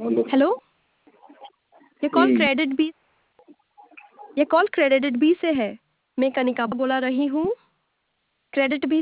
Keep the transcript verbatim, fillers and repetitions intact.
Hello. Hello. ये call hmm. Credit B ये call credit B से है। मैं कनिका बोला रही हूँ। Credit B